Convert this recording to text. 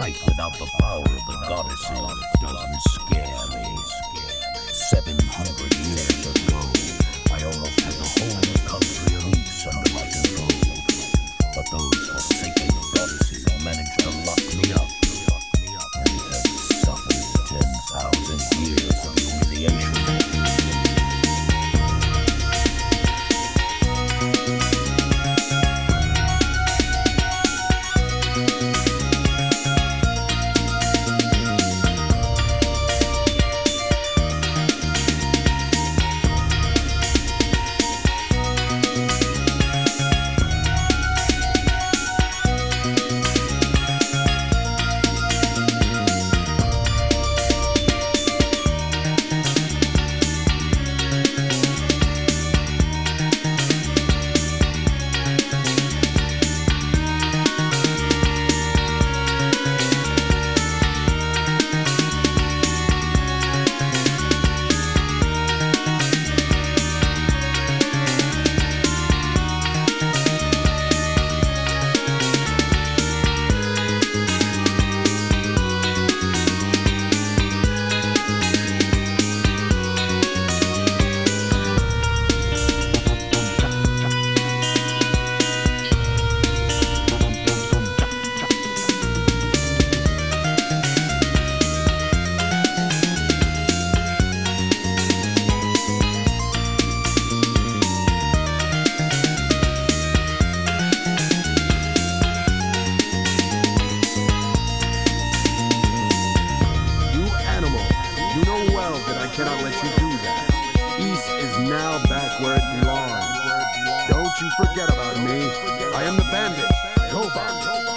fight without the power of the goddesses doesn't scare me. 700 years ago, I almost had the whole country of Ys under my control. But those forsaken goddesses managed to lock me up. I have suffered 10,000 years of humiliation. You know well that I cannot let you do that. Ys is now back where it belongs. Don't you forget about me. I am the bandit, Gobot.